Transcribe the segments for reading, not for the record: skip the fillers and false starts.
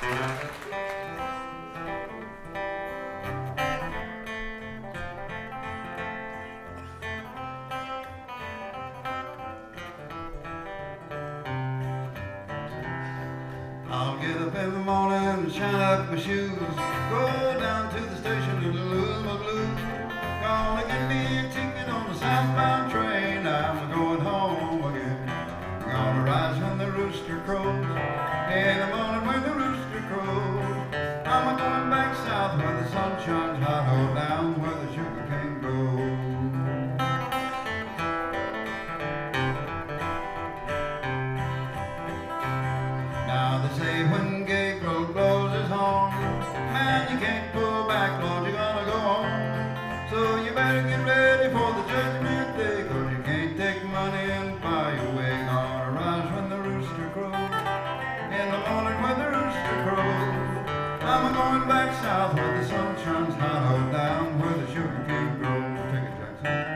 I'll get up in the morning and shine up my shoes, go down to the station and lose my blues. Gonna get me a ticket on the southbound train, I'm going home again. Gonna rise when the rooster crows, in the morning when the rooster crows. I'm going back south where the sun shines hot, oh down where the sugar cane grows. Now they say when Gabriel blows his horn, man, you can't pull back, Lord, you're gonna go home. So you better get ready for the judgment day, 'cause you can't take money and buy your way. Gonna rise when the rooster crows, in the morning when the rooster crows. I'm going back south where the sun shines hot, oh down where the sugar cane grows. Take it, Jackson.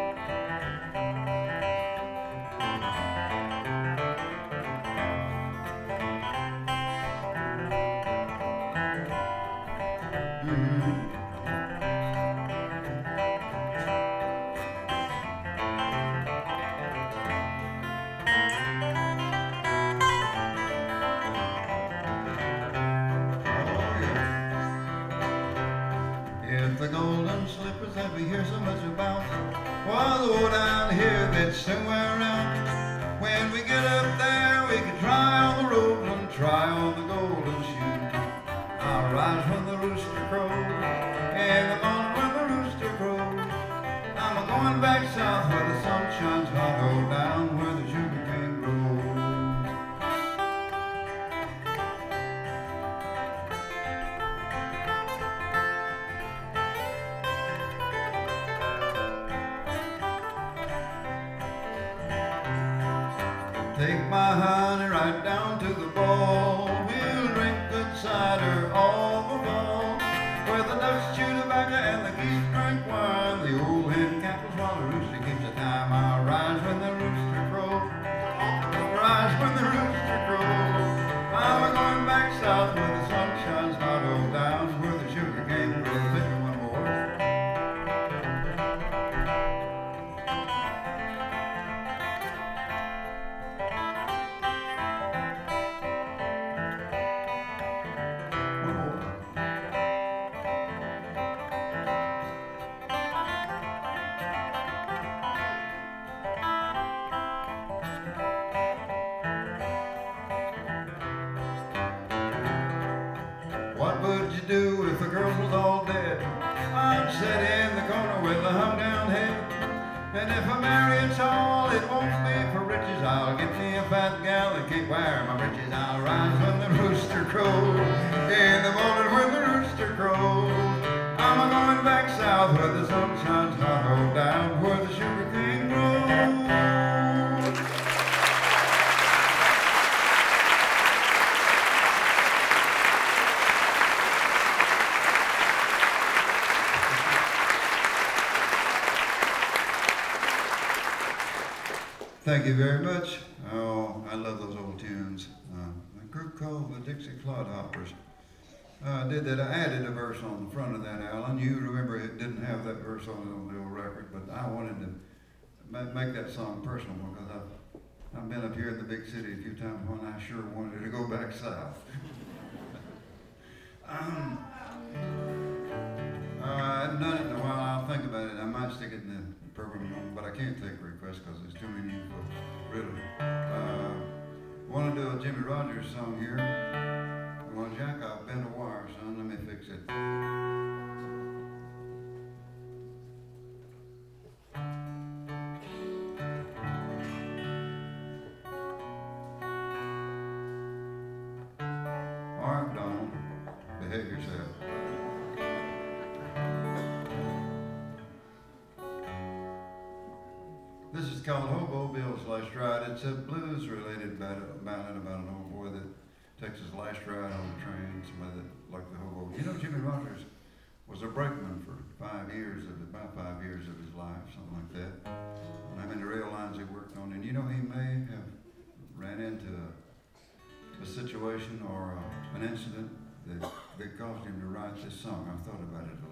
If the golden slippers that we hear so much about was all down here, they'd somewhere around. When we get up there, we can try all the robes and try all the golden shoes. I'll rise when the rooster crows, in the morning when the rooster crows. I'm going back south where the sun shines hot, oh down where the sugar cane grows. Take my honey right down to the ball. We'll drink good cider all the fall. Where the ducks chew tobacco and the geese drink wine. The old hen cackles while the rooster keeps the time. I'll rise when the rooster crows. Rise when the rooster crows. I'm going back south where the sun shines hot, oh down where the sugar cane grows. Take me one more. What would you do if the girl was all dead? I'd sit in the corner with a hung down head. And if I marry a tall, it won't be for riches. I'll get me a fat gal that can't wear my breeches. I'll rise when the rooster crows, in the morning when the rooster crows. I'm going back south where the sun shines hot, oh down where the sugar cane grows. Thank you very much. Oh, I love those old tunes. A group called the Dixie Clodhoppers did that. I added a verse on the front of that, Alan. You remember it didn't have that verse on the old record, but I wanted to make that song personal because I've been up here in the big city a few times when I sure wanted to go back south. I hadn't done it in a while. I'll think about it. I might stick it in the program, but I can't take requests because there's too many folks, really. Want to do a Jimmy Rogers song here. Well, Jack, I've bent a wire, son. Let me fix it. Mark Donald, behave yourself. This is called Hobo Bill's Last Ride. It's a blues-related ballad about an old boy that takes his last ride on the train. Somebody that liked the hobo. You know, Jimmy Rogers was a brakeman for about 5 years of his life, something like that. And how many rail lines he worked on. And you know, he may have ran into a situation or an incident that caused him to write this song. I've thought about it a